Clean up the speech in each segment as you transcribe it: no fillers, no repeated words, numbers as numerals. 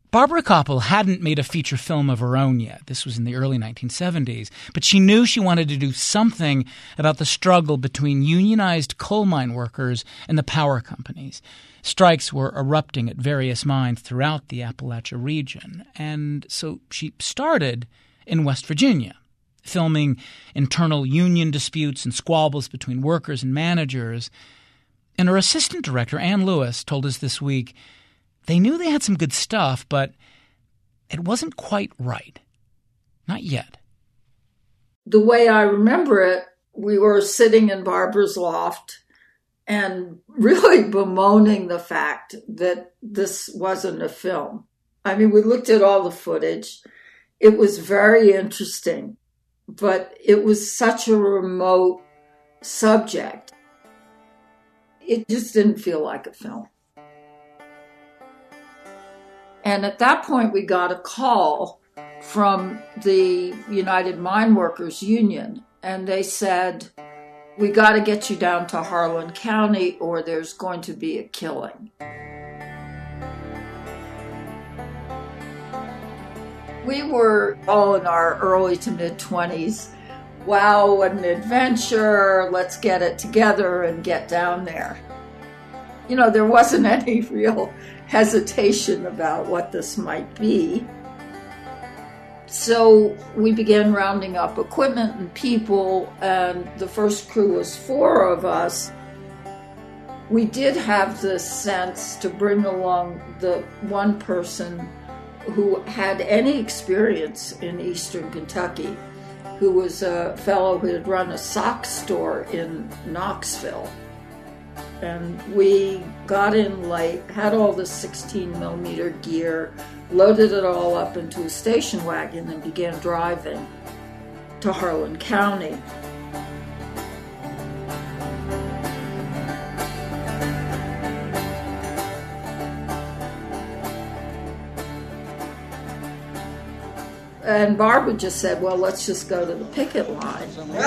Barbara Kopple hadn't made a feature film of her own yet. This was in the early 1970s. But she knew she wanted to do something about the struggle between unionized coal mine workers and the power companies. Strikes were erupting at various mines throughout the Appalachia region. And so she started in West Virginia, filming internal union disputes and squabbles between workers and managers. And her assistant director, Ann Lewis, told us this week they knew they had some good stuff, but it wasn't quite right. Not yet. The way I remember it, we were sitting in Barbara's loft and really bemoaning the fact that this wasn't a film. I mean, we looked at all the footage. It was very interesting, but it was such a remote subject. It just didn't feel like a film. And at that point, we got a call from the United Mine Workers Union, and they said, we got to get you down to Harlan County or there's going to be a killing. We were all in our early to mid-20s. Wow, what an adventure. Let's get it together and get down there. You know, there wasn't any real hesitation about what this might be. So we began rounding up equipment and people, and the first crew was 4 of us. We did have the sense to bring along the one person who had any experience in Eastern Kentucky, who was a fellow who had run a sock store in Knoxville. And we got in late, had all the 16-millimeter gear, loaded it all up into a station wagon and began driving to Harlan County. And Barbara just said, well, let's just go to the picket line.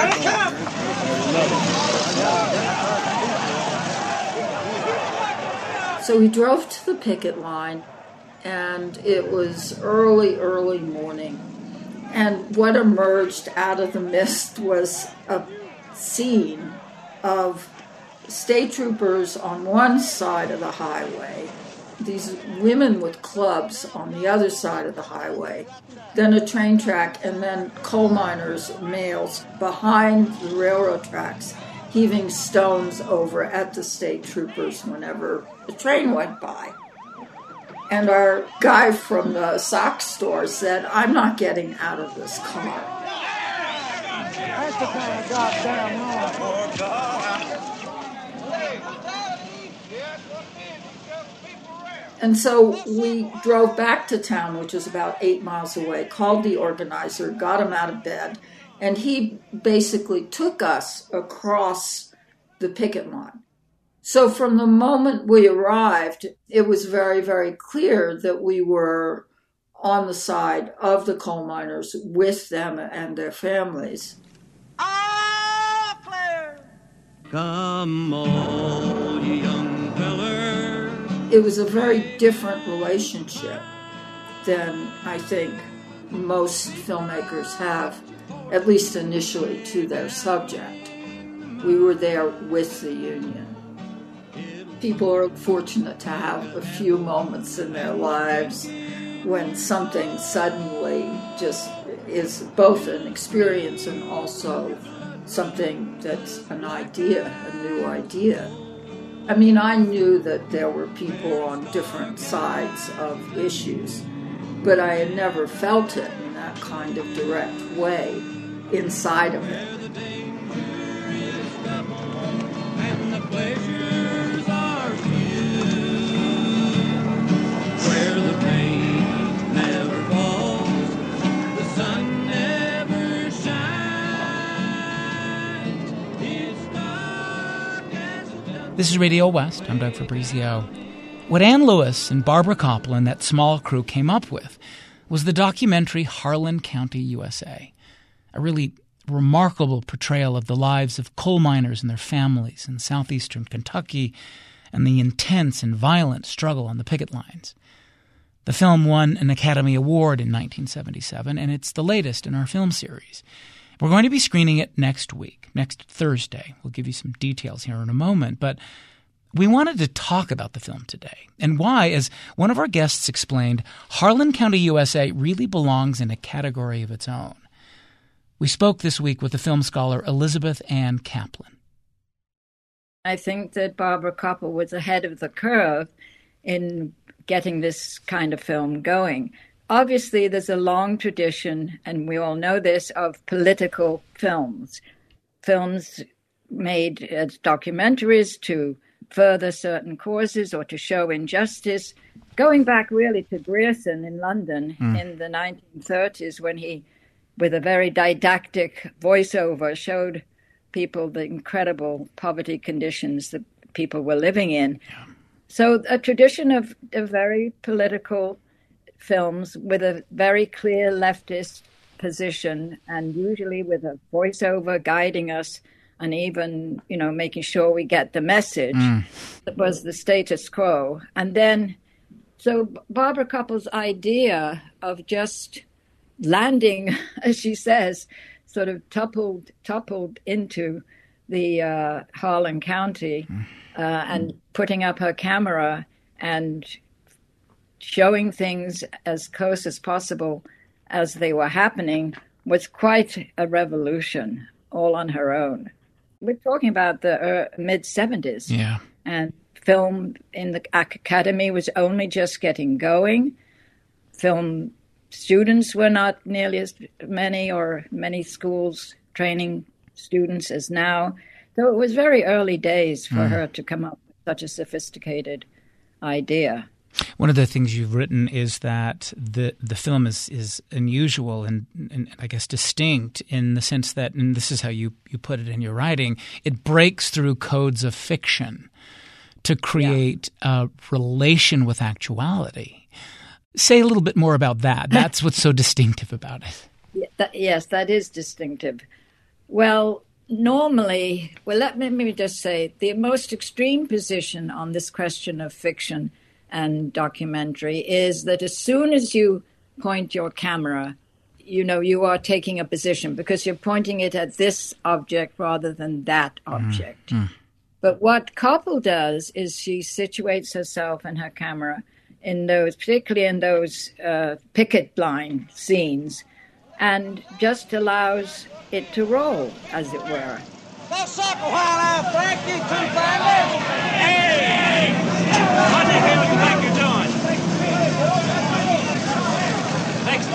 So we drove to the picket line, and it was early morning. And what emerged out of the mist was a scene of state troopers on one side of the highway, these women with clubs on the other side of the highway, then a train track, and then coal miners, males, behind the railroad tracks, heaving stones over at the state troopers whenever the train went by. And our guy from the sock store said, I'm not getting out of this car. That's the kind of goddamn And so we drove back to town, which is about 8 miles away, called the organizer, got him out of bed, and he basically took us across the picket line. So from the moment we arrived, it was very, very clear that we were on the side of the coal miners with them and their families. Ah, Claire! Come on, you young feller. It was a very different relationship than I think most filmmakers have, at least initially, to their subject. We were there with the union. People are fortunate to have a few moments in their lives when something suddenly just is both an experience and also something that's an idea, a new idea. I mean, I knew that there were people on different sides of issues, but I had never felt it in that kind of direct way inside of it. And the pleasures are few, where the rain never falls, the sun never shines, it's dark as the... This is Radio West. I'm Doug Fabrizio. What Ann Lewis and Barbara Kopple and that small crew came up with was the documentary Harlan County, USA, a really remarkable portrayal of the lives of coal miners and their families in southeastern Kentucky and the intense and violent struggle on the picket lines. The film won an Academy Award in 1977, and it's the latest in our film series. We're going to be screening it next week, next Thursday. We'll give you some details here in a moment, but we wanted to talk about the film today and why, as one of our guests explained, Harlan County, USA really belongs in a category of its own. We spoke this week with the film scholar Elizabeth Ann Kaplan. I think that Barbara Kopple was ahead of the curve in getting this kind of film going. Obviously, there's a long tradition, and we all know this, of political films. Films made as documentaries to further certain causes or to show injustice, going back really to Grierson in London in the 1930s when he, with a very didactic voiceover, showed people the incredible poverty conditions that people were living in. Yeah. So a tradition of very political films with a very clear leftist position and usually with a voiceover guiding us and even, making sure we get the message. That was the status quo. And then, so Barbara Kopple's idea of just landing, as she says, sort of toppled into the Harlan County and putting up her camera and showing things as close as possible as they were happening was quite a revolution all on her own. We're talking about the mid-70s. Yeah. And film in the academy was only just getting going. Film students were not nearly as many or many schools training students as now. So it was very early days for her to come up with such a sophisticated idea. One of the things you've written is that the film is unusual and I guess distinct in the sense that, and this is how you put it in your writing, it breaks through codes of fiction to create a relation with actuality. Say a little bit more about that. That's what's so distinctive about it. Yes, that is distinctive. Well, normally, let me just say, the most extreme position on this question of fiction and documentary is that as soon as you point your camera, you are taking a position because you're pointing it at this object rather than that object. But what Kopple does is she situates herself and her camera in those, particularly in those picket line scenes, and just allows it to roll, as it were. Let's suck a while now, Frank. You two family. Hey! What the hell do you think you're doing? Next,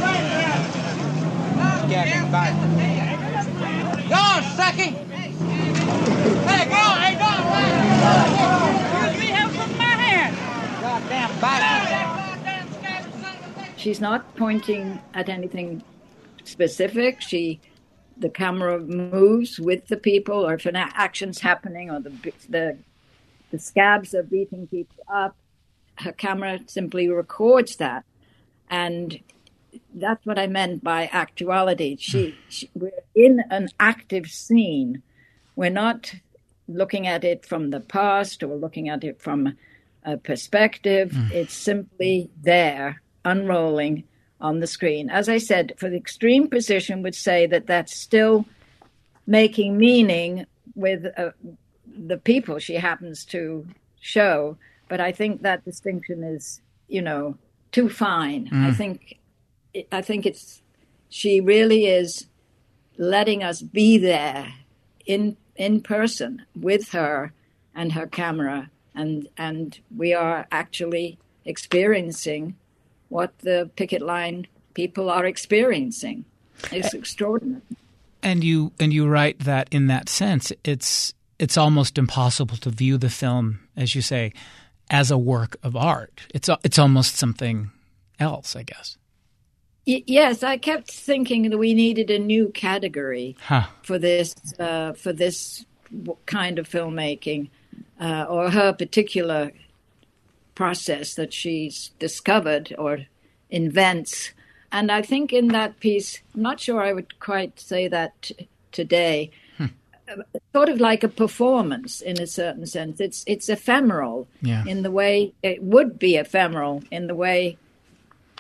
Getting back. Go on, Sucky. Hey, go on. Hey, go on. Give me help from my hand. Goddamn bastard. She's not pointing at anything specific. The camera moves with the people, or if an action's happening, or the scabs are beating people up, her camera simply records that. And that's what I meant by actuality. We're in an active scene. We're not looking at it from the past or looking at it from a perspective. It's simply there, unrolling on the screen. As I said, for the extreme position would say that that's still making meaning with the people she happens to show. But I think that distinction is, too fine. I think she really is letting us be there in person with her and her camera, and we are actually experiencing what the picket line people are experiencing. It's extraordinary. And you write that in that sense, it's almost impossible to view the film, as you say, as a work of art. It's almost something else, I guess. Yes, I kept thinking that we needed a new category for this kind of filmmaking, or her particular process that she's discovered or invents. And I think in that piece, I'm not sure I would quite say that today, sort of like a performance in a certain sense. It's ephemeral in the way it would be ephemeral in the way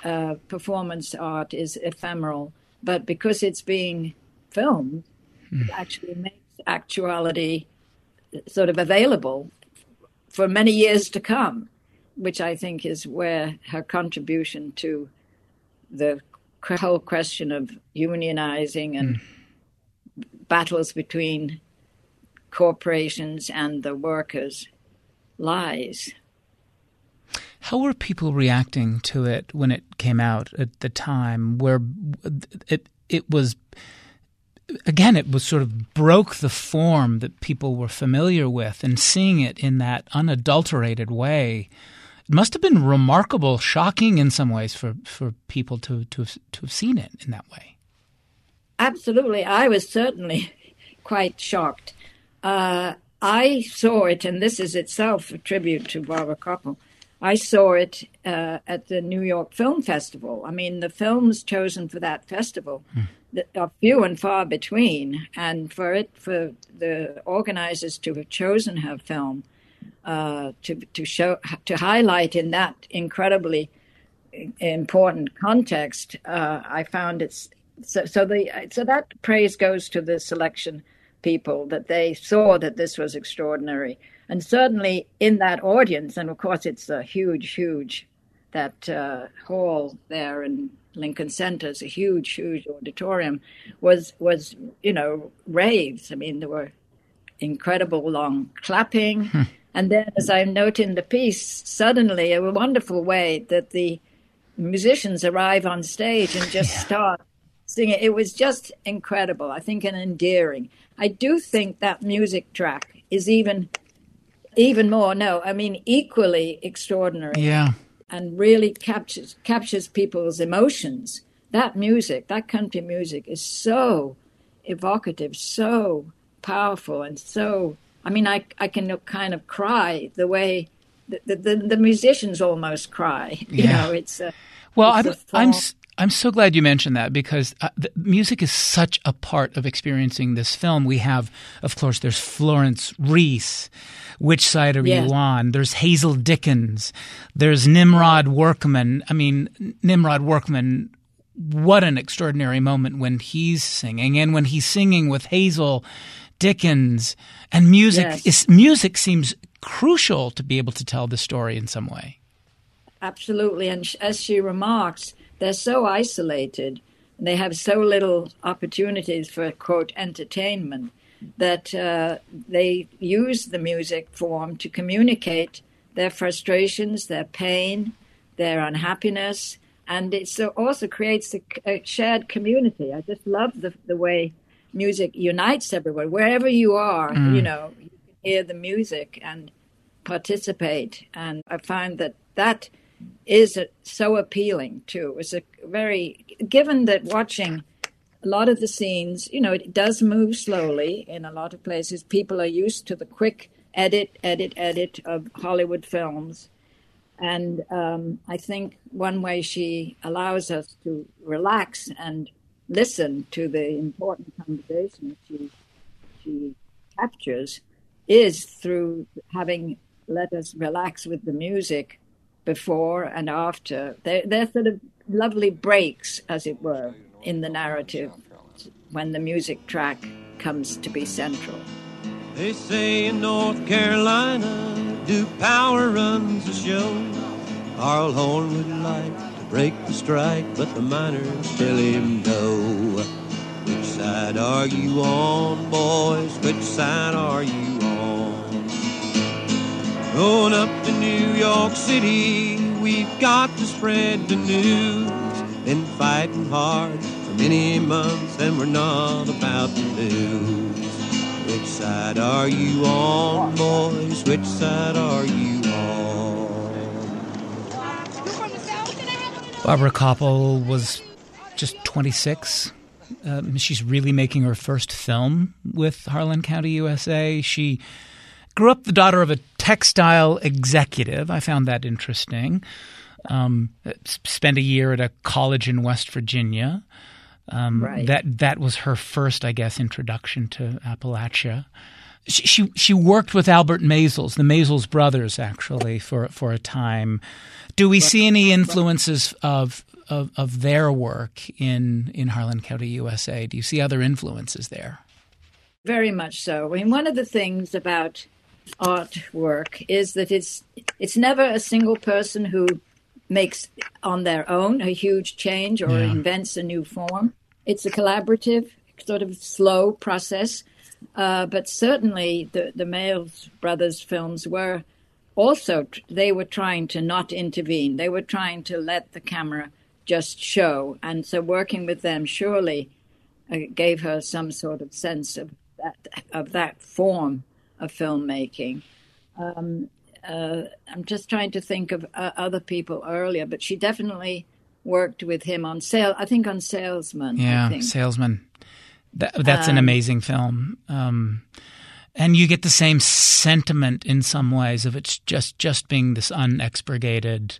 performance art is ephemeral, but because it's being filmed, it actually makes actuality sort of available for many years to come, which I think is where her contribution to the whole question of unionizing and battles between corporations and the workers lies. How were people reacting to it when it came out at the time, where it was, again, it was sort of broke the form that people were familiar with, and seeing it in that unadulterated way, it must have been remarkable, shocking in some ways for people to have seen it in that way. Absolutely. I was certainly quite shocked. I saw it, and this is itself a tribute to Barbara Kopple. I saw it at the New York Film Festival. I mean, the films chosen for that festival are few and far between, and for the organizers to have chosen her film to highlight in that incredibly important context, I found it's so that praise goes to the selection people, that they saw that this was extraordinary. And certainly in that audience, and of course it's a huge, that hall there in Lincoln Center is a huge auditorium, was raves. I mean, there were incredible long clapping. And then, as I note in the piece, suddenly a wonderful way that the musicians arrive on stage and just start singing. It was just incredible, I think, and endearing. I do think that music track is even more, equally extraordinary. Yeah. And really captures people's emotions. That music, that country music, is so evocative, so powerful, and so, I can kind of cry the way the musicians almost cry. Yeah. It's I'm so glad you mentioned that, because the music is such a part of experiencing this film. We have, of course, there's Florence Reese. Which Side Are You On? There's Hazel Dickens. There's Nimrod Workman. I mean, Nimrod Workman, what an extraordinary moment when he's singing, and when he's singing with Hazel Dickens. And music seems crucial to be able to tell the story in some way. Absolutely. And as she remarks, they're so isolated. They have so little opportunities for, quote, entertainment, that they use the music form to communicate their frustrations, their pain, their unhappiness, and it also creates a shared community. I just love the way music unites everyone. Wherever you are, you can hear the music and participate, and I find that is so appealing too. It's given that watching a lot of the scenes, it does move slowly in a lot of places. People are used to the quick edit of Hollywood films. And I think one way she allows us to relax and listen to the important conversation she captures is through having let us relax with the music before and after. They're sort of lovely breaks, as it were, in the narrative when the music track comes to be central. They say in North Carolina, Duke Power runs the show. Carl Horn would like to break the strike, but the miners tell him no. Which side are you on, boys? Which side are you on? Going up to New York City, we've got to spread the news. Been fighting hard for many months, and we're not about to lose. Which side are you on, boys? Which side are you on? Barbara Kopple was just 26. She's really making her first film with Harlan County, USA. She grew up the daughter of a textile executive. I found that interesting. Spent a year at a college in West Virginia. Right. That was her first, I guess, introduction to Appalachia. She worked with Albert Maysles, the Maysles brothers, actually, for a time. Do we see any influences of of their work in Harlan County, USA? Do you see other influences there? Very much so. I mean, one of the things about artwork is that it's never a single person who makes on their own a huge change or invents a new form. It's a collaborative, sort of slow process. But certainly the Mayles brothers films were also, they were trying to not intervene. They were trying to let the camera just show. And so working with them surely gave her some sort of sense of that form of filmmaking. I'm just trying to think of other people earlier, but she definitely worked with him on Salesman. Yeah, I think. Salesman. That's an amazing film. And you get the same sentiment in some ways of it's just being this unexpurgated,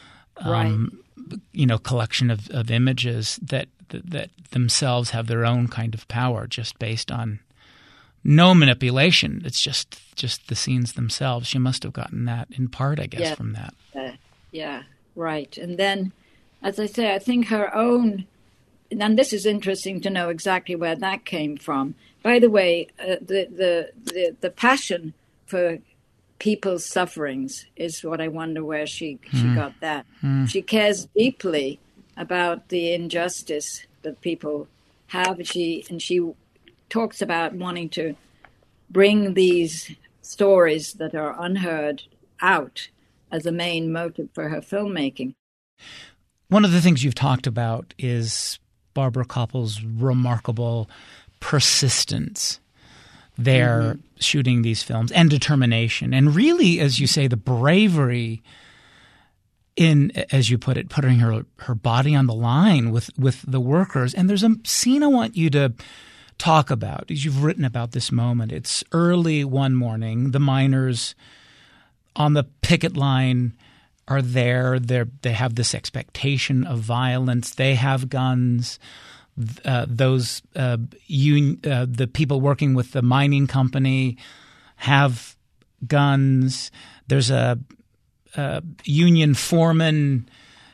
collection of images that themselves have their own kind of power, just based on no manipulation. It's just the scenes themselves. She must have gotten that in part, I guess, from that. Right. And then, as I say, I think her own. And this is interesting to know exactly where that came from. By the way, the passion for people's sufferings is what I wonder where she got that. She cares deeply about the injustice that people have. She talks about wanting to bring these stories that are unheard out as a main motive for her filmmaking. One of the things you've talked about is Barbara Koppel's remarkable persistence there shooting these films and determination. And really, as you say, the bravery in, as you put it, putting her body on the line with the workers. And there's a scene I want you to talk about, as you've written about this moment. It's early one morning. The miners on the picket line are there. They have this expectation of violence. They have guns. The people working with the mining company have guns. There's a union foreman,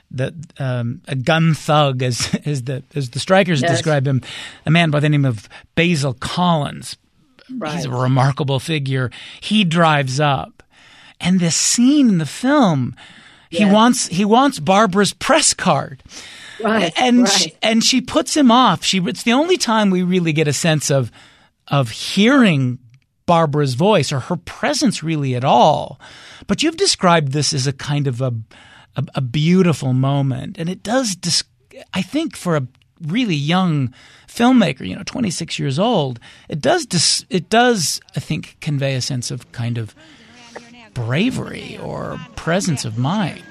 a gun thug, as the strikers describe him, a man by the name of Basil Collins. Right. He's a remarkable figure. He drives up, and this scene in the film, he wants Barbara's press card. Right, and she puts him off. It's the only time we really get a sense of hearing Barbara's voice or her presence really at all. But you've described this as a kind of a beautiful moment, and it does. I think for a really young filmmaker, 26 years old, it does. I think convey a sense of kind of bravery or presence of mind.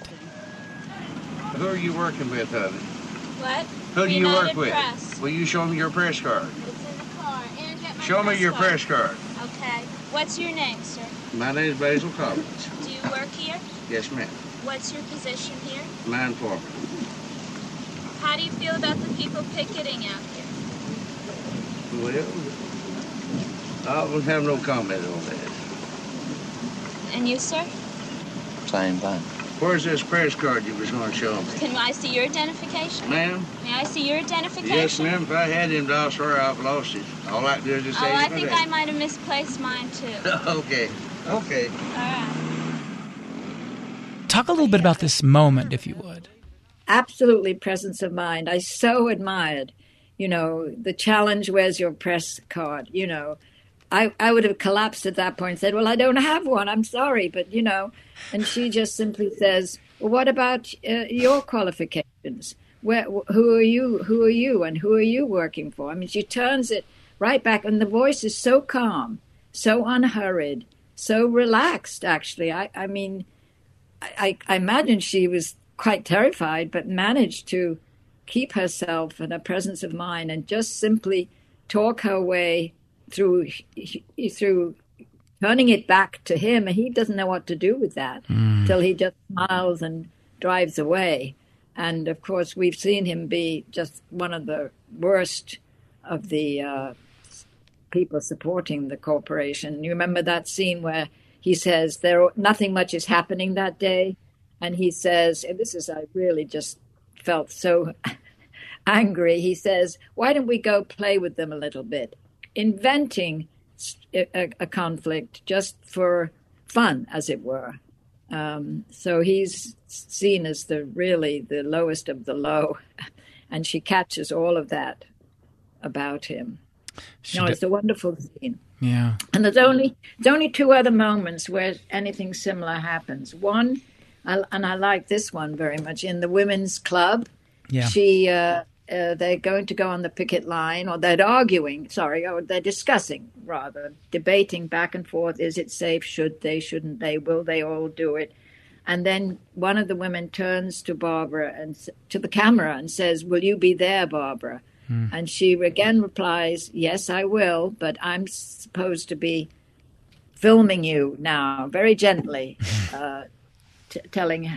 Who are you working with, honey? What? Who do you work with? Press. Will you show me your press card? It's in the car. And get my Show me your press card. Okay. What's your name, sir? My name is Basil Collins. Do you work here? Yes, ma'am. What's your position here? Mine foreman. How do you feel about the people picketing out here? Well, I don't have no comment on that. And you, sir? Same thing. Where's this press card you was going to show me? Can I see your identification? Ma'am? May I see your identification? Yes, ma'am. If I had him, I'll swear I've lost it. All I can do is just say I think I might have misplaced mine, too. Okay. All right. Talk a little bit about this moment, if you would. Absolutely presence of mind. I so admired, the challenge, where's your press card, I would have collapsed at that point and said, well, I don't have one. I'm sorry. But, and she just simply says, well, what about your qualifications? Who are you? And who are you working for? I mean, she turns it right back. And the voice is so calm, so unhurried, so relaxed, actually. I imagine she was quite terrified, but managed to keep herself in a presence of mind and just simply talk her way through turning it back to him. And he doesn't know what to do with that till he just smiles and drives away. And of course, we've seen him be just one of the worst of the people supporting the corporation. You remember that scene where he says nothing much is happening that day, and he says, and this is really just felt so angry, he says, "Why don't we go play with them a little bit?" Inventing a conflict just for fun, as it were. So he's seen as the lowest of the low, and she catches all of that about him. It's a wonderful scene. Yeah. And there's only 2 other moments where anything similar happens. One, and I like this one very much, in the women's club. Yeah. They're going to go on the picket line, or they're discussing, debating back and forth. Is it safe? Should they? Shouldn't they? Will they all do it? And then one of the women turns to Barbara and to the camera and says, "Will you be there, Barbara?" And she again replies, "Yes, I will, but I'm supposed to be filming you now," very gently, telling,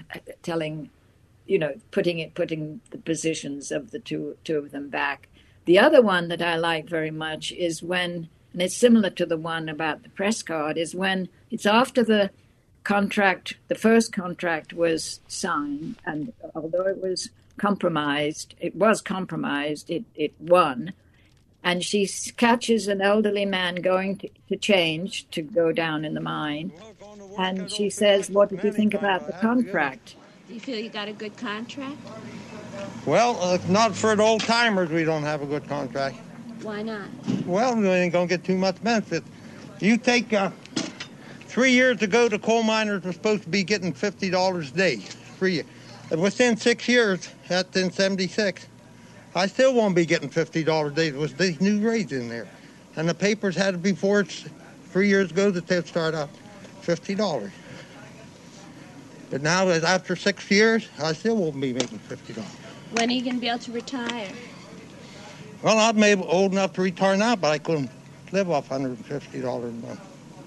putting the positions of the two of them back. The other one that I like very much is when, and it's similar to the one about the press card, is when it's after the first contract was signed, and although it was compromised, it won. And she catches an elderly man going to change to go down in the mine. And she says, "What did you think about the contract?" Do you feel you got a good contract? Well, not for the old timers, we don't have a good contract. Why not? Well, we ain't going to get too much benefit. You take 3 years ago, the coal miners were supposed to be getting $50 a day. Within 6 years, that's in 76, I still won't be getting $50 a day with these new rates in there. And the papers had it before 3 years ago that they'd start out $50. But now, after 6 years, I still won't be making $50. When are you going to be able to retire? Well, I'm old enough to retire now, but I couldn't live off $150 a month.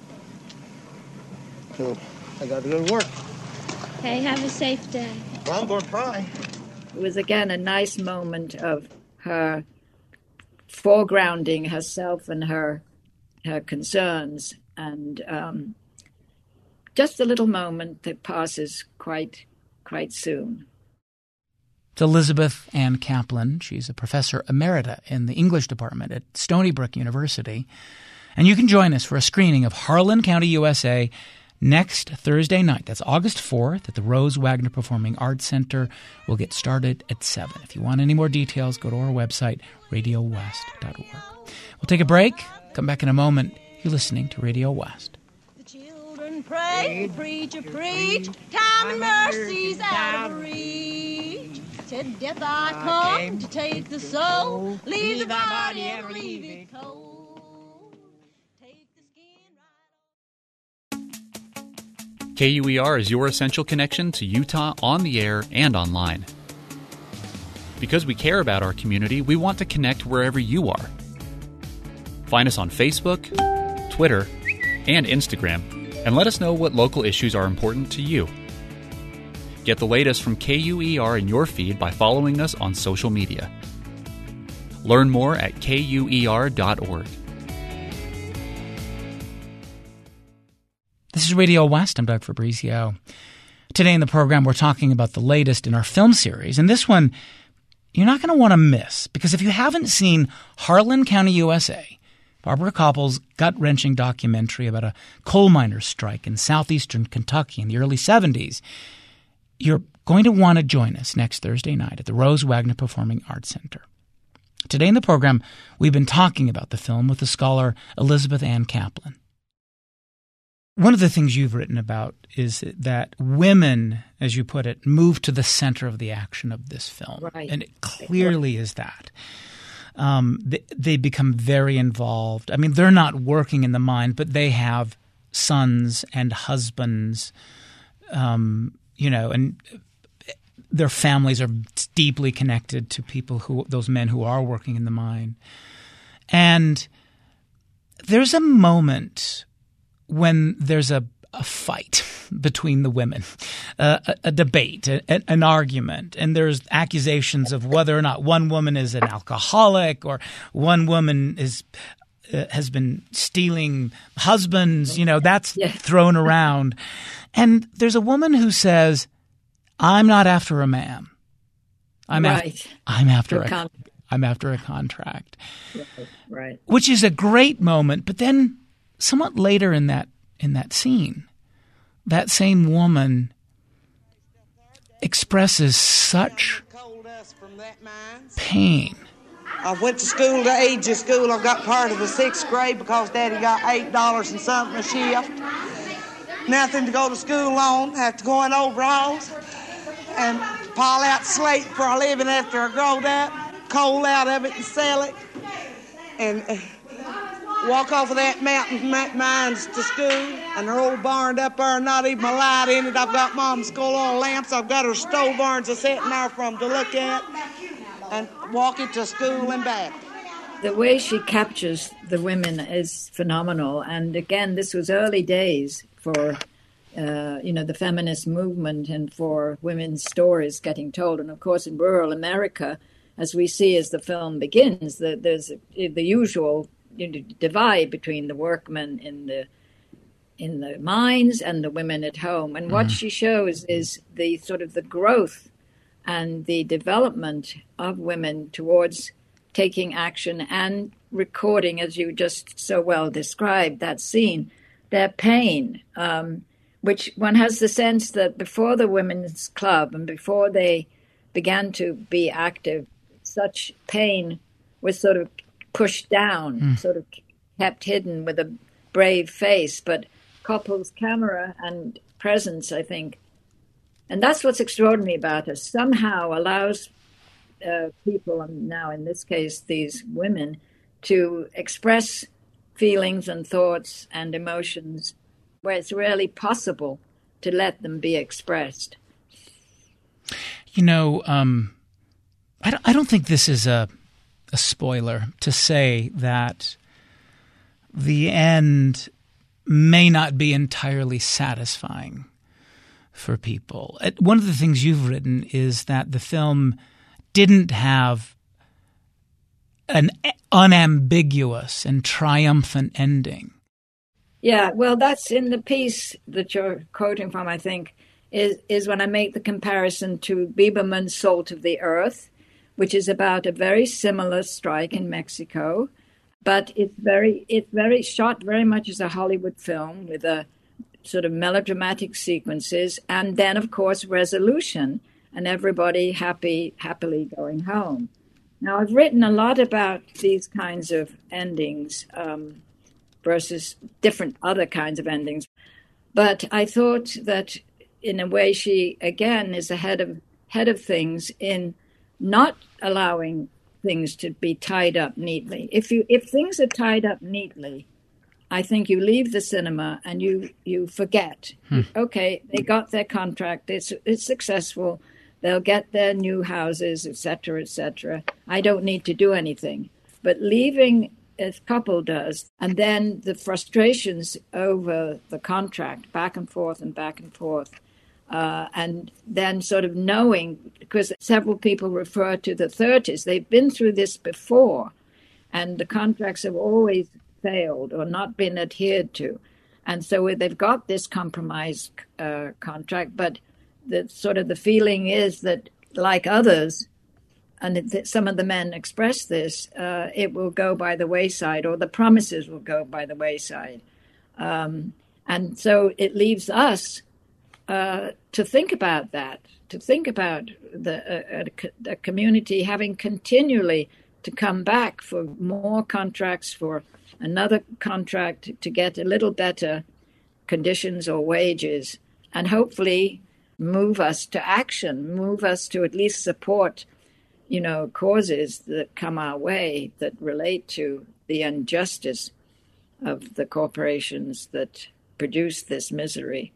So I got to go to work. Hey, have a safe day. Well, I'm going to try. It was, again, a nice moment of her foregrounding herself and her concerns, and just a little moment that passes quite soon. It's Elizabeth Ann Kaplan. She's a professor emerita in the English department at Stony Brook University. And you can join us for a screening of Harlan County, USA, next Thursday night. That's August 4th at the Rose Wagner Performing Arts Center. We'll get started at 7. If you want any more details, go to our website, radiowest.org. We'll take a break. Come back in a moment. You're listening to Radio West. The children pray, preacher preach, time and mercy's out of reach. To death I come to take the soul, leave the body and leave it cold. Take the skin right off. KUER is your essential connection to Utah on the air and online. Because we care about our community, we want to connect wherever you are. Find us on Facebook, Twitter, and Instagram, and let us know what local issues are important to you. Get the latest from KUER in your feed by following us on social media. Learn more at KUER.org. This is Radio West. I'm Doug Fabrizio. Today in the program, we're talking about the latest in our film series. And this one, you're not going to want to miss, because if you haven't seen Harlan County, USA, Barbara Koppel's gut-wrenching documentary about a coal miners' strike in southeastern Kentucky in the early 70s, you're going to want to join us next Thursday night at the Rose Wagner Performing Arts Center. Today in the program, we've been talking about the film with the scholar Elizabeth Ann Kaplan. One of the things you've written about is that women, as you put it, move to the center of the action of this film. Right. And it clearly is that. They become very involved. I mean, they're not working in the mine, but they have sons and husbands, and their families are deeply connected to those men who are working in the mine. And there's a moment when there's a fight between the women, a debate, an argument, and there's accusations of whether or not one woman is an alcoholic or one woman has been stealing husbands. That's thrown around. And there's a woman who says, "I'm not after a man. I'm after a contract. Right. Which is a great moment, but then somewhat later in that scene, that same woman expresses such pain. I went to school, the age of school. I got part of the 6th grade because Daddy got $8 and something a shift. Nothing to go to school on. Have to go in overalls and pile out slate for a living after I growed up. Coal out of it and sell it. And walk off of that mountain mines to school. And they're all barned up there, not even a light in it. I've got Mom's skull oil lamps. I've got her stove irons sitting there for them to look at. And walk it to school and back. The way she captures the women is phenomenal. And again, this was early days for, the feminist movement and for women's stories getting told. And of course, in rural America, as we see as the film begins, there's the usual divide between the workmen in the mines and the women at home. And what she shows is the sort of the growth and the development of women towards taking action and recording, as you just so well described, that scene, their pain, which one has the sense that before the Women's Club and before they began to be active, such pain was sort of pushed down, sort of kept hidden with a brave face. But Koppel's camera and presence, I think, and that's what's extraordinary about her, somehow allows people, and now in this case these women, to express feelings and thoughts and emotions where it's rarely possible to let them be expressed. I don't think this is a spoiler to say that the end may not be entirely satisfying for people. One of the things you've written is that the film didn't have an unambiguous and triumphant ending. Yeah, well, that's in the piece that you're quoting from, I think, is when I make the comparison to Biberman's Salt of the Earth, which is about a very similar strike in Mexico, but it's very shot very much as a Hollywood film with a sort of melodramatic sequences, and then, of course, resolution, and everybody happily going home. Now, I've written a lot about these kinds of endings versus different other kinds of endings, but I thought that, in a way, she, again, is ahead of things in not allowing things to be tied up neatly. If things are tied up neatly, I think you leave the cinema and you forget. Okay, they got their contract. It's successful. They'll get their new houses, etc., etc. I don't need to do anything. But leaving, as Koppel does, and then the frustrations over the contract, back and forth, and then sort of knowing, because several people refer to the 30s, they've been through this before, and the contracts have always failed or not been adhered to. And so they've got this compromise contract, but the feeling is that, like others, and some of the men express this, it will go by the wayside, or the promises will go by the wayside. And so it leaves us to think about that, to think about the community having continually to come back for more contracts, for another contract to get a little better conditions or wages, and hopefully move us to action, move us to at least support, causes that come our way that relate to the injustice of the corporations that produce this misery.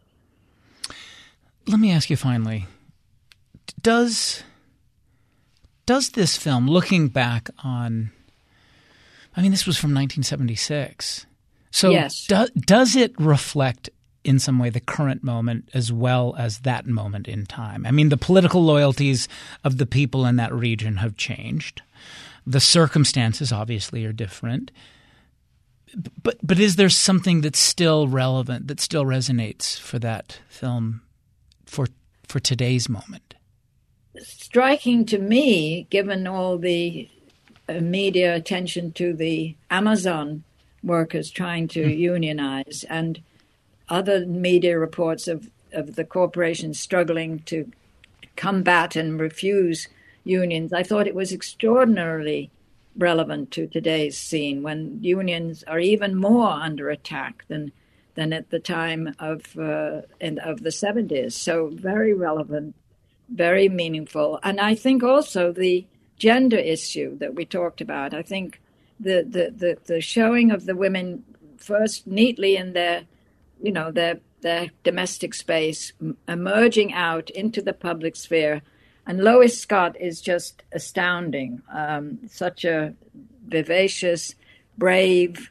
Let me ask you finally, does this film, looking back on, this was from 1976, so yes. Does it reflect in some way the current moment as well as that moment in time? The political loyalties of the people in that region have changed. The circumstances obviously are different. But is there something that's still relevant, that still resonates for that film for today's moment? striking to me, given all the media attention to the Amazon workers trying to unionize and other media reports of the corporations struggling to combat and refuse unions. I thought it was extraordinarily relevant to today's scene when unions are even more under attack than at the time of the 70s. So very relevant, very meaningful. And I think also the gender issue that we talked about, I think the showing of the women first neatly in their domestic space, emerging out into the public sphere. And Lois Scott is just astounding. Such a vivacious, brave,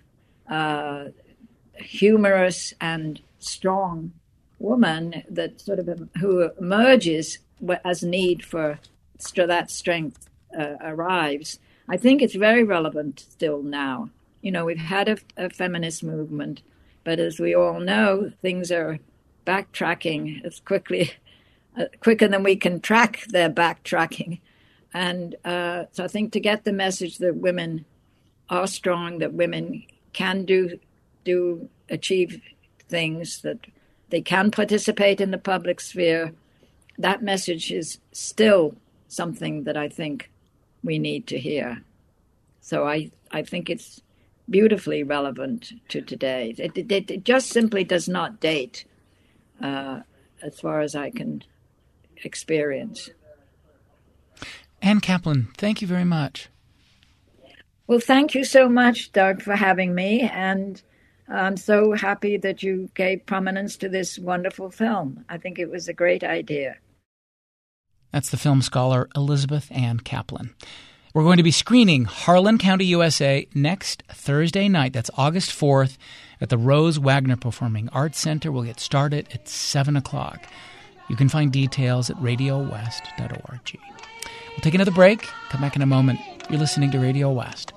humorous, and strong woman that who emerges as need for that strength arrives. I think it's very relevant still now. We've had a feminist movement, but as we all know, things are backtracking as quicker than we can track their backtracking. And so I think to get the message that women are strong, that women can achieve things, that they can participate in the public sphere, that message is still something that I think we need to hear. So I think it's beautifully relevant to today. It just simply does not date, as far as I can experience. Ann Kaplan, thank you very much. Well, thank you so much, Doug, for having me, and I'm so happy that you gave prominence to this wonderful film. I think it was a great idea. That's the film scholar Elizabeth Ann Kaplan. We're going to be screening Harlan County, USA next Thursday night. That's August 4th at the Rose Wagner Performing Arts Center. We'll get started at 7 o'clock. You can find details at radiowest.org. We'll take another break. Come back in a moment. You're listening to Radio West.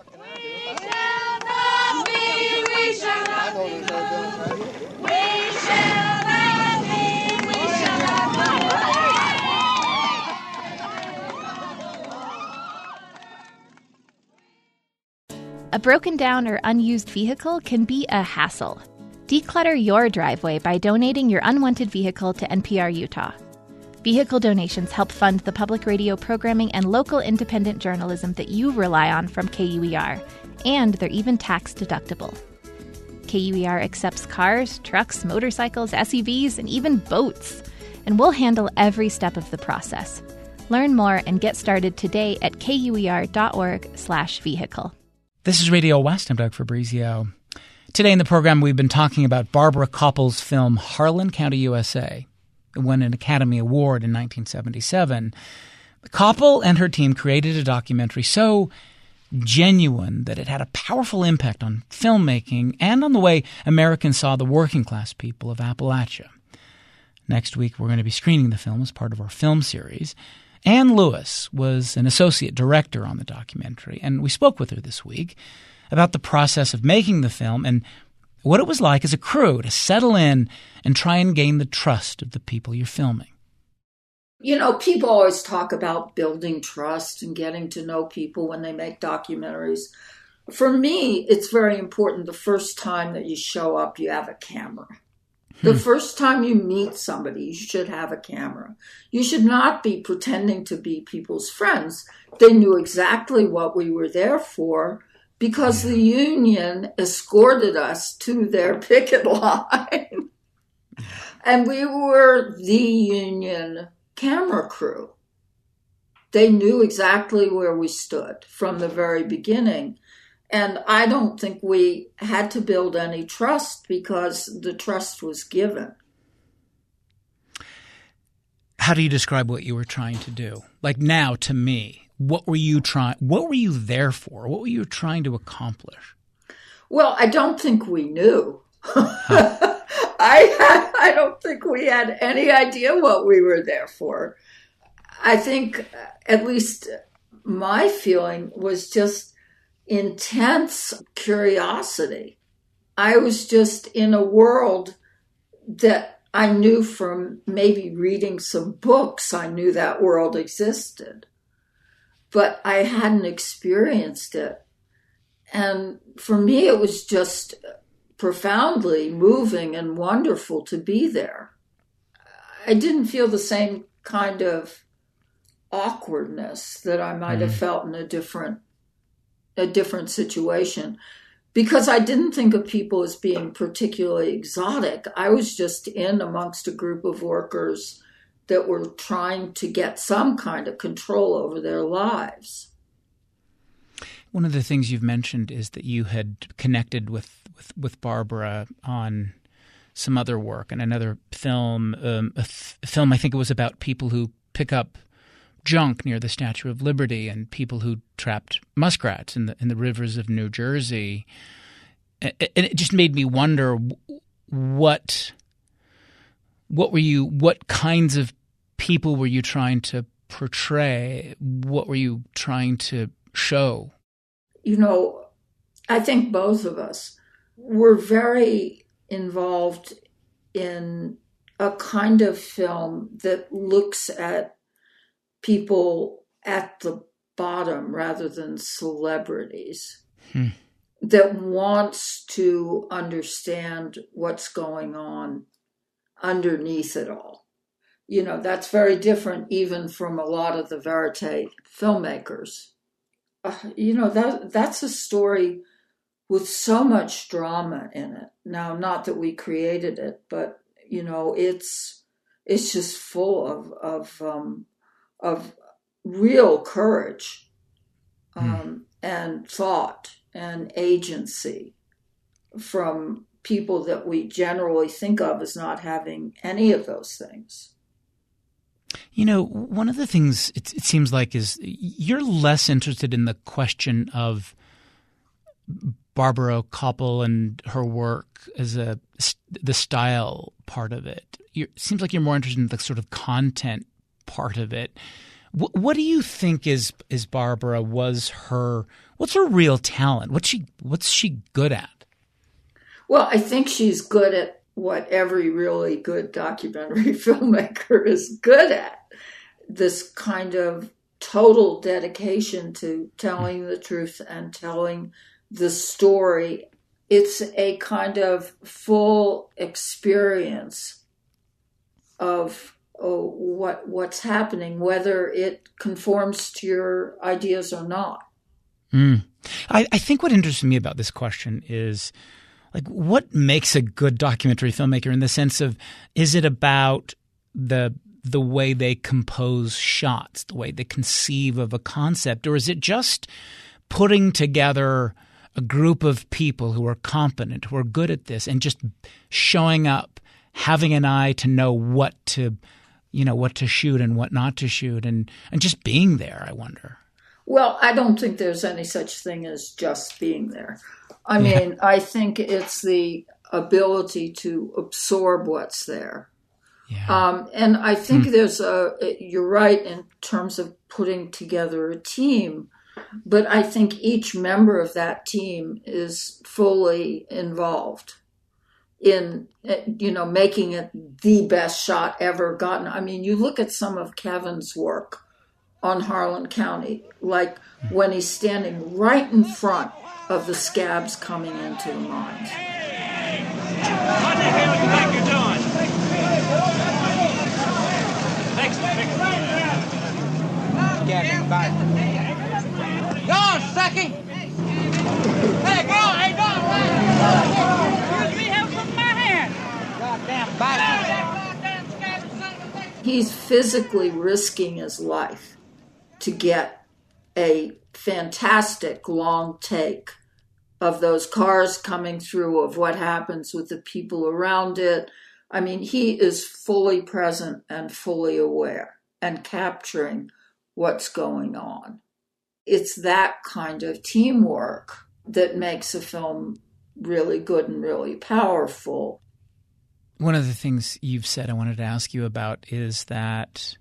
A broken down or unused vehicle can be a hassle. Declutter your driveway by donating your unwanted vehicle to NPR Utah. Vehicle donations help fund the public radio programming and local independent journalism that you rely on from KUER, and they're even tax deductible. KUER accepts cars, trucks, motorcycles, SUVs, and even boats, and we'll handle every step of the process. Learn more and get started today at kuer.org/vehicle. This is Radio West. I'm Doug Fabrizio. Today in the program, we've been talking about Barbara Koppel's film Harlan County, USA. It won an Academy Award in 1977. Koppel and her team created a documentary so genuine that it had a powerful impact on filmmaking and on the way Americans saw the working class people of Appalachia. Next week, we're going to be screening the film as part of our film series. Ann Lewis was an associate director on the documentary, and we spoke with her this week about the process of making the film and what it was like as a crew to settle in and try and gain the trust of the people you're filming. People always talk about building trust and getting to know people when they make documentaries. For me, it's very important the first time that you show up, you have a camera. The first time you meet somebody, you should have a camera. You should not be pretending to be people's friends. They knew exactly what we were there for because the union escorted us to their picket line. And we were the union camera crew. They knew exactly where we stood from the very beginning. And I don't think we had to build any trust because the trust was given. How do you describe what you were trying to do? Like now, to me, what were you there for? What were you trying to accomplish? Well, I don't think we knew. I don't think we had any idea what we were there for. I think, at least my feeling was just intense curiosity. I was just in a world that I knew from maybe reading some books, I knew that world existed. But I hadn't experienced it. And for me, it was just profoundly moving and wonderful to be there. I didn't feel the same kind of awkwardness that I might have felt in a different situation, because I didn't think of people as being particularly exotic. I was just in amongst a group of workers that were trying to get some kind of control over their lives. One of the things you've mentioned is that you had connected with Barbara on some other work and another film, a film I think it was about people who pick up junk near the Statue of Liberty and people who trapped muskrats in the rivers of New Jersey. And it just made me wonder what kinds of people were you trying to portray? What were you trying to show? You know, I think both of us were very involved in a kind of film that looks at people at the bottom rather than celebrities, that wants to understand what's going on underneath it all. You know, that's very different even from a lot of the verite filmmakers. You know, that's a story with so much drama in it. Now, not that we created it, but, you know, it's just full of real courage and thought and agency from people that we generally think of as not having any of those things. You know, one of the things it seems like is you're less interested in the question of Barbara Koppel and her work as the style part of it. It seems like you're more interested in the sort of content part of it. What do you think is Barbara? What's her real talent? What's she good at? Well, I think she's good at what every really good documentary filmmaker is good at. This kind of total dedication to telling the truth and telling the story. It's a kind of full experience of what's happening, whether it conforms to your ideas or not. I think what interests me about this question is, like, what makes a good documentary filmmaker, in the sense of, is it about the way they compose shots, the way they conceive of a concept, or is it just putting together a group of people who are competent, who are good at this, and just showing up, having an eye to know what to shoot and what not to shoot, and just being there, I wonder? Well, I don't think there's any such thing as just being there. I mean, I think it's the ability to absorb what's there. Yeah. And I think you're right in terms of putting together a team, but I think each member of that team is fully involved in, making it the best shot ever gotten. I mean, you look at some of Kevin's work on Harlan County, like when he's standing right in front of the scabs coming into the mines. What the hell do you think you're doing? Thanks for picking Go on, sucky! Hey, go on! Hey, go on! Excuse me, have some in my hand! Goddamn bastard! He's physically risking his life to get a fantastic long take of those cars coming through, of what happens with the people around it. I mean, he is fully present and fully aware and capturing what's going on. It's that kind of teamwork that makes a film really good and really powerful. One of the things you've said I wanted to ask you about is that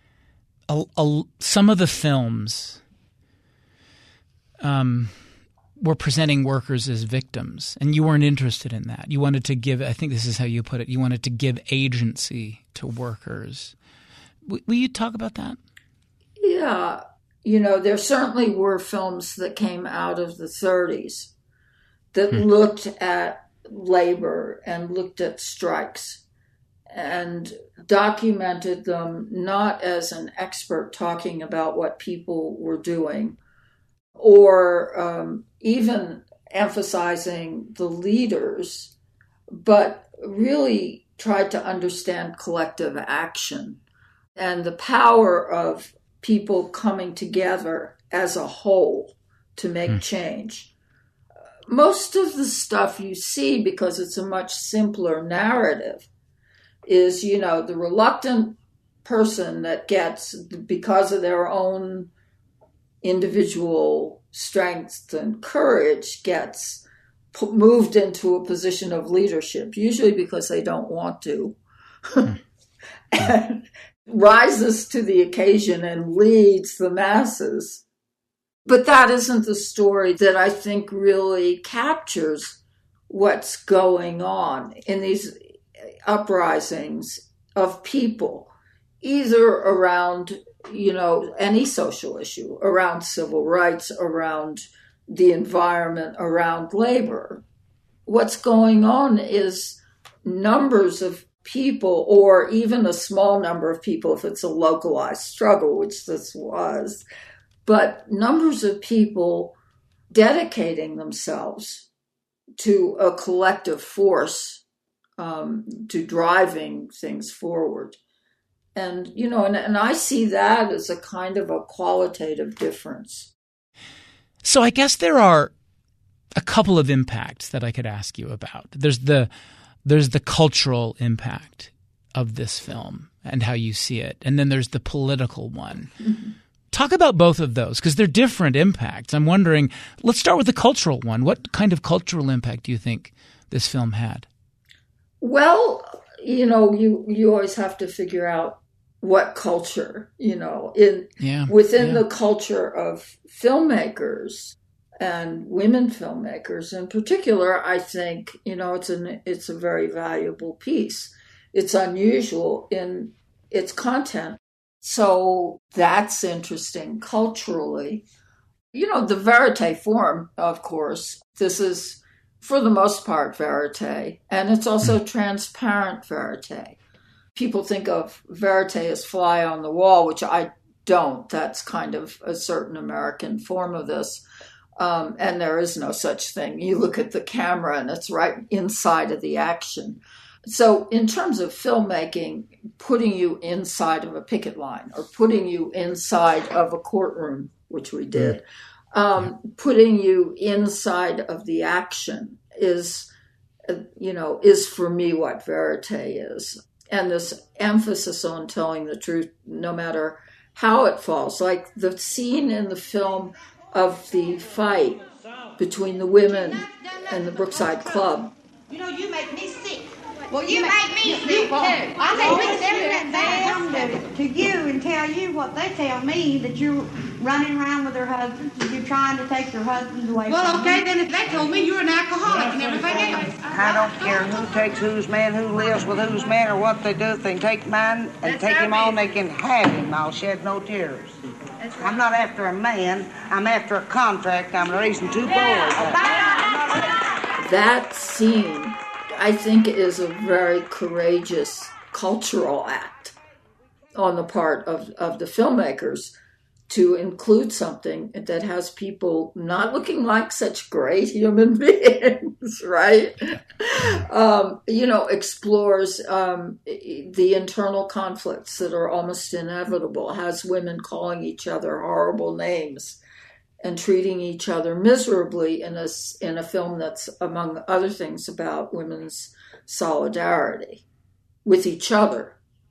some of the films were presenting workers as victims, and you weren't interested in that. You wanted to give, I think this is how you put it, you wanted to give agency to workers. Will you talk about that? Yeah. You know, there certainly were films that came out of the 30s that looked at labor and looked at strikes and documented them not as an expert talking about what people were doing, or even emphasizing the leaders, but really tried to understand collective action and the power of people coming together as a whole to make change. Most of the stuff you see, because it's a much simpler narrative, is, you know, the reluctant person that gets, because of their own individual strength and courage, gets moved into a position of leadership, usually because they don't want to, and rises to the occasion and leads the masses. But that isn't the story that I think really captures what's going on in these uprisings of people, either around, you know, any social issue, around civil rights, around the environment, around labor. What's going on is numbers of people, or even a small number of people if it's a localized struggle, which this was, but numbers of people dedicating themselves to a collective force, to driving things forward. And, you know, and I see that as a kind of a qualitative difference. So I guess there are a couple of impacts that I could ask you about. There's the cultural impact of this film and how you see it, and then there's the political one. Mm-hmm. Talk about both of those, because they're different impacts. I'm wondering, let's start with the cultural one. What kind of cultural impact do you think this film had? Well, you know, you always have to figure out what culture, you know, within the culture of filmmakers and women filmmakers in particular. I think, you know, it's a very valuable piece. It's unusual in its content. So that's interesting culturally. You know, the verite form, of course, this is for the most part verite, and it's also transparent verite. People think of verite as fly on the wall, which I don't. That's kind of a certain American form of this. And there is no such thing. You look at the camera and it's right inside of the action. So in terms of filmmaking, putting you inside of a picket line or putting you inside of a courtroom, which we did, putting you inside of the action is for me what verite is. And this emphasis on telling the truth, no matter how it falls. Like the scene in the film of the fight between the women and the Brookside Club. You know, you make me sick. Well, you make me sick, too. I make them to you and tell you what they tell me, that you're running around with their husbands and you're trying to take their husbands away from them. Well, okay, then if they told me you're an alcoholic and everything else. I don't care who takes whose man, who lives with whose man, or what they do. If they can take mine and take him on, they can have him. I'll shed no tears. I'm not after a man. I'm after a contract. I'm raising two boys. That scene, I think, is a very courageous cultural act on the part of the filmmakers to include something that has people not looking like such great human beings, right? Explores the internal conflicts that are almost inevitable, has women calling each other horrible names and treating each other miserably in a film that's, among other things, about women's solidarity with each other.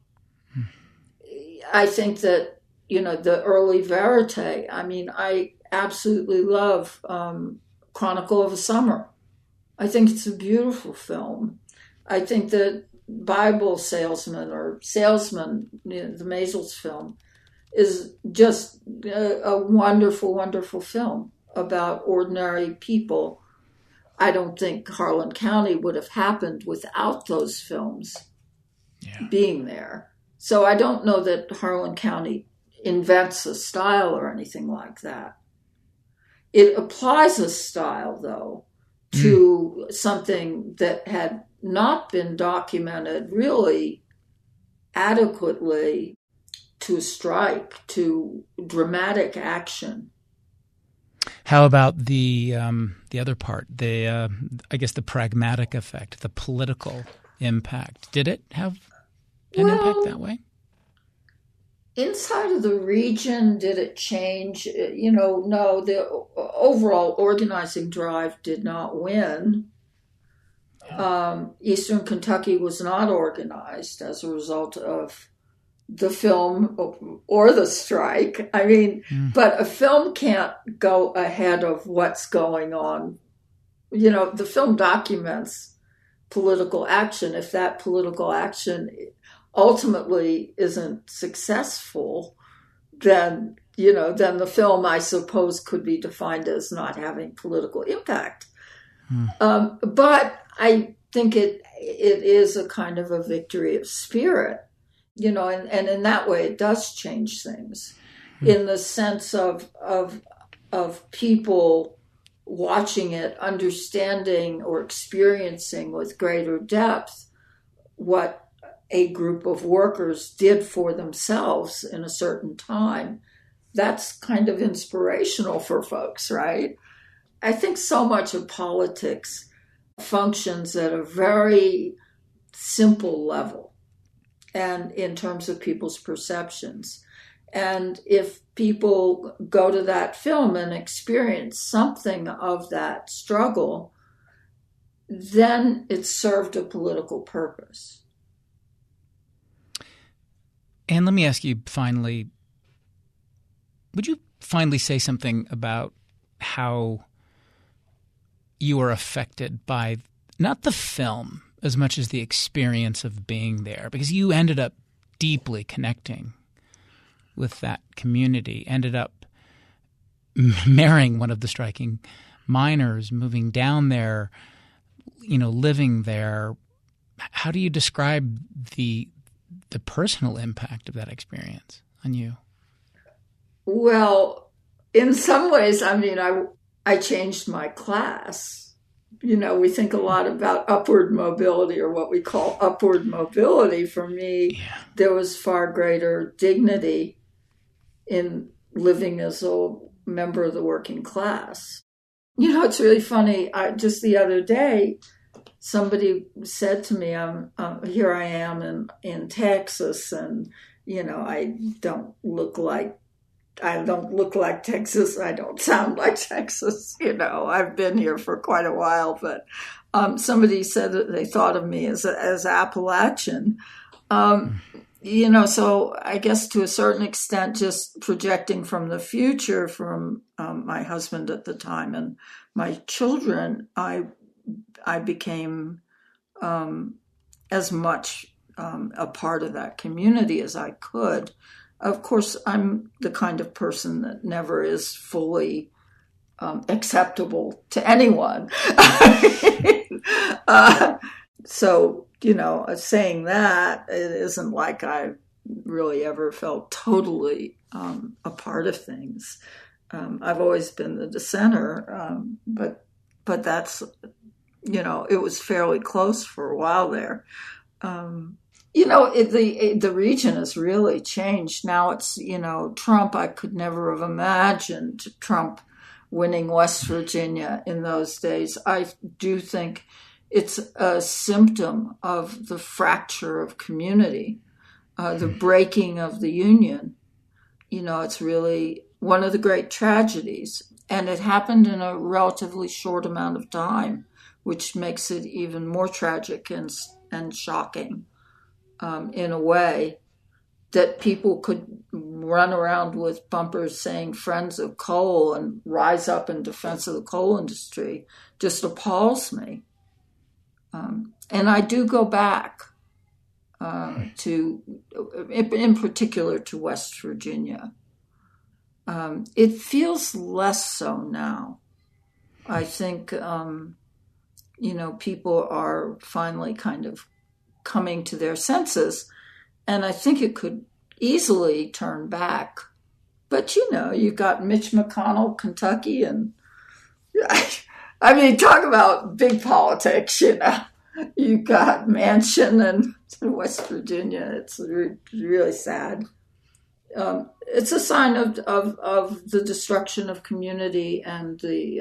I think that, the early verite, I absolutely love Chronicle of a Summer. I think it's a beautiful film. I think that Bible Salesman, the Maysles film, is just a wonderful, wonderful film. about ordinary people. I don't think Harlan County would have happened without those films being there. So I don't know that Harlan County invents a style or anything like that. It applies a style, though, to something that had not been documented really adequately, to a strike, to dramatic action. How about the other part, I guess the pragmatic effect, the political impact? Did it have an impact that way? Inside of the region, did it change? No, the overall organizing drive did not win. Eastern Kentucky was not organized as a result of the film or the strike. I mean, but a film can't go ahead of what's going on. The film documents political action. If that political action ultimately isn't successful, then the film, I suppose, could be defined as not having political impact. But I think it is a kind of a victory of spirit, and in that way it does change things in the sense of people watching it, understanding or experiencing with greater depth what a group of workers did for themselves in a certain time. That's kind of inspirational for folks, right? I think so much of politics functions at a very simple level and in terms of people's perceptions. And if people go to that film and experience something of that struggle, then it served a political purpose. And let me ask you finally, would you finally say something about how you were affected by not the film as much as the experience of being there? Because you ended up deeply connecting with that community, ended up marrying one of the striking miners, moving down there, living there. How do you describe the personal impact of that experience on you? Well, in some ways, I changed my class. We think a lot about upward mobility, or what we call upward mobility. For me, there was far greater dignity in living as a member of the working class. It's really funny. Just the other day, somebody said to me, here I am in Texas, and, I don't look like Texas. I don't sound like Texas. I've been here for quite a while, but somebody said that they thought of me as Appalachian. So I guess to a certain extent, just projecting from the future, from my husband at the time and my children, I became as much a part of that community as I could. Of course, I'm the kind of person that never is fully acceptable to anyone. So, saying that, it isn't like I really ever felt totally a part of things. I've always been the dissenter, but that's, it was fairly close for a while there. The region has really changed. Now it's, Trump, I could never have imagined Trump winning West Virginia in those days. I do think it's a symptom of the fracture of community, the breaking of the union. It's really one of the great tragedies. And it happened in a relatively short amount of time, which makes it even more tragic and shocking. In a way that people could run around with bumpers saying "Friends of Coal" and rise up in defense of the coal industry just appalls me. And I do go back in particular to West Virginia. It feels less so now. I think, people are finally kind of coming to their senses, and I think it could easily turn back. But, you've got Mitch McConnell, Kentucky, and I mean, talk about big politics, You've got Manchin in West Virginia. It's really sad. It's a sign of the destruction of community and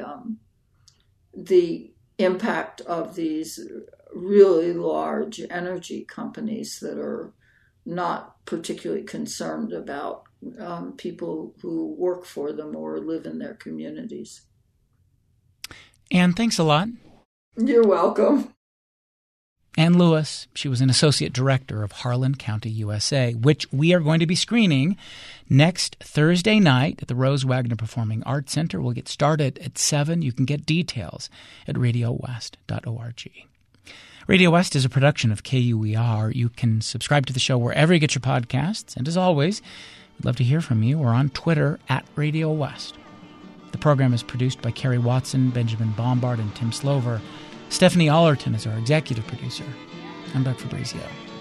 the impact of these really large energy companies that are not particularly concerned about people who work for them or live in their communities. Anne, thanks a lot. You're welcome. Anne Lewis, she was an associate director of Harlan County, USA, which we are going to be screening next Thursday night at the Rose Wagner Performing Arts Center. We'll get started at 7. You can get details at radiowest.org. Radio West is a production of KUER. You can subscribe to the show wherever you get your podcasts. And as always, we'd love to hear from you. We're on Twitter at Radio West. The program is produced by Kerry Watson, Benjamin Bombard, and Tim Slover. Stephanie Allerton is our executive producer. I'm Doug Fabrizio.